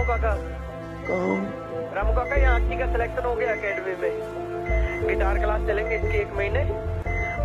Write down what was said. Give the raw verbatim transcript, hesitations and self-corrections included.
काका। कौन? रामू काका, यहाँ आरती का सिलेक्शन हो गया एकेडमी में। गिटार क्लास चलेंगे इसकी एक महीने।